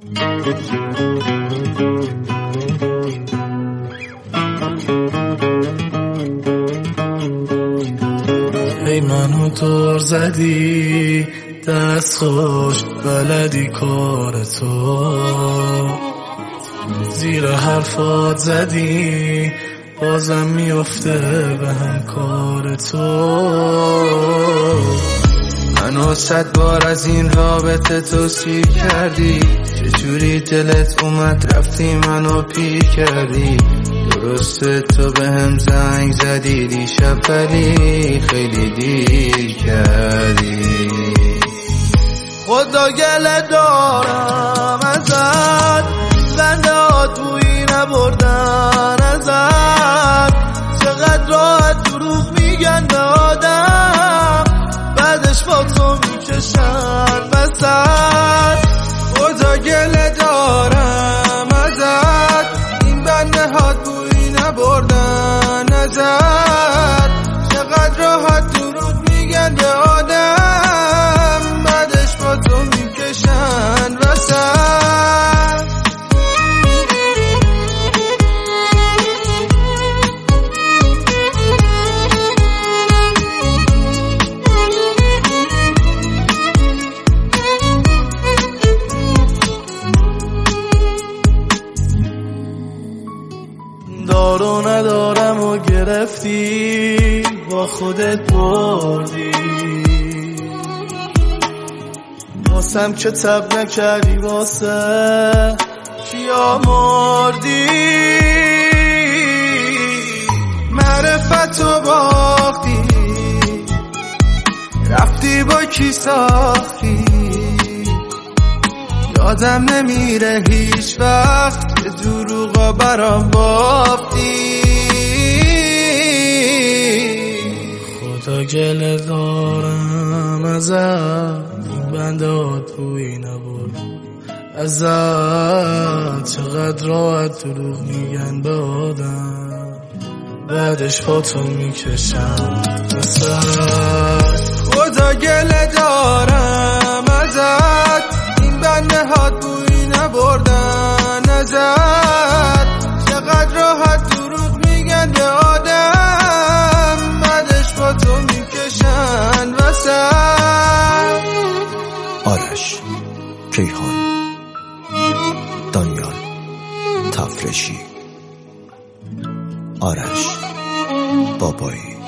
ای منو دور زدی دست خوش بلدی کار تو، زیر حرفات زدی بازم میفته به هم کار تو. منو 100 بار از این رابطه توصیف کردی، چجوری دلت اومد رفتی منو پیر کردی. درسته تو به هم زنگ زدی دیشب ولی خیلی دیر کردی. خدا گله دارم ازت، بنده تویی نبردن ازت. چقدر راحت دروغ میگن به آدم، بعدش با تو میکشن وسط. خدا گله دارم ازت، این بنده ها تویی نبردن ازت. چقدر راحت دروغ میگن به آدم، بعدش با تو میکشن وسط. دارو ندارم و گرفتی با خودت بردی، واسم که تب نکردی واسه کیا مردی. معرفتو باختی رفتی با کی ساختی، یادم نمیره هیچ وقت که دروغا برام بافتی. خدا گله دارم ازت، این بنده تویی نبرد ازت. چقدر راحت دروغ میگن به آدم، بعدش با تو میکشن وسط. خدا گله دارم ازت، این بنده ها تویی نبردن ازت. چقدر راحت دروغ میگن به آدم، بعدش با تو میکشن وسط. آرش، کیهان، دانیال، تفرشی. آرش بابایی.